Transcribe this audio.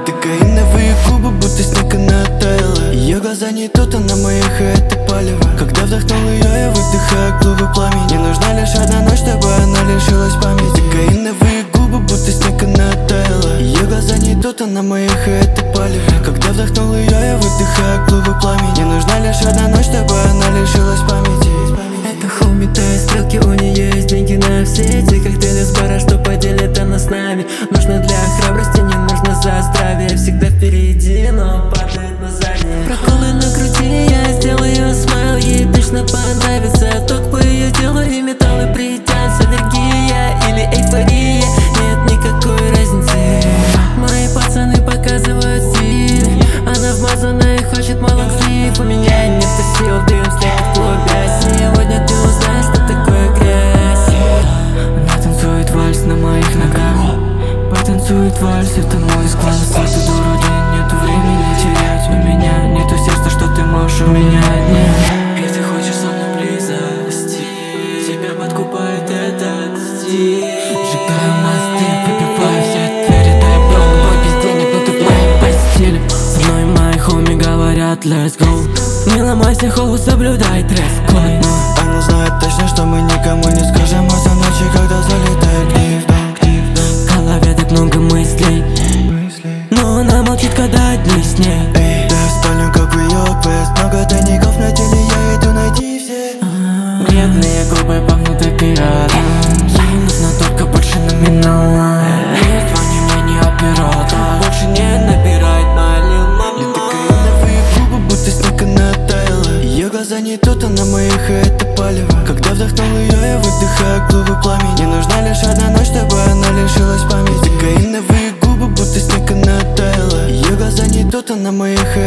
Кокаиновые губы, будто снег она таяла. Ее глаза не тут, а на моих, и это палево. Когда вдохнул ее, я выдыхаю клубы пламени. Не нужна лишь одна ночь, чтобы она лишилась памяти. Кокаиновые губы, будто снег она таяла. Ее глаза не тут, а на моих, и это палево. Когда вдохнул ее, я выдыхаю клубы пламени. Не нужна лишь одна ночь, чтобы она лишилась памяти. Это хоуми, тает стрелки, у нее есть деньги на все эти коктейли с бара, что поделит она с нами. Нужно для храбрости, не нужно за здравие. Всегда впереди, но падает на заднее. Проколы на груди, я сделаю смайл. Ей точно понравится ток по ее телу, и металлы притянутся. Аллергия или эйфория, нет никакой разницы. Мои пацаны показывают стиль. Она вмазана и хочет малый. У меня нет сил, дым след в клубе. Сегодня ты узнаешь, что такое грязь. Она танцует вальс на моих ногах. Потанцует вальс, это мой класс. Ты дура, день, нету времени терять. У меня нету сердца, что ты можешь у меня нет. И ты хочешь со мной близости, тебя подкупает этот стиль. Сжигаю мосты, выбиваю все двери. Дай брок, бой без денег, но ты в моей постели. Со мной мои хоми говорят let's go. Не ломайся, хоу, соблюдай дресс-код. Она знает точно, что мы никому не скажем о той ночи, когда залетает гнев. В голове так много мыслей, но она молчит, когда одни с ней. Эй, да в спальню, как в ее квест. Много тайников на теле, я иду найти все. Бледные губы пахнут опиатом. Ей нужно только больше номинала. Не звони мне, не оператор. Больше не набирает моя лил мама. Кокаиновые губы, будто снег она таяла. Ее глаза не тут, а на моих, и это палево. Когда вдохнул ее, я выдыхаю клубы пламени. Не нужна лишь одна ночь, чтобы она лишилась памяти. Кокаиновые губы, будто снег она таяла. Ее глаза не тут, а на моих,